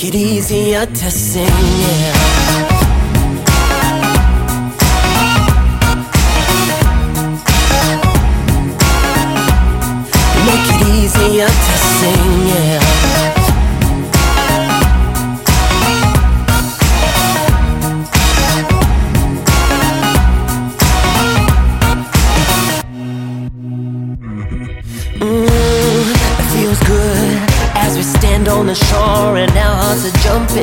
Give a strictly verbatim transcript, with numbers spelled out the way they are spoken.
make it easier to sing, yeah. Make it easier to sing, yeah. Mm, it feels good as we stand on the shore and our hearts are jumping.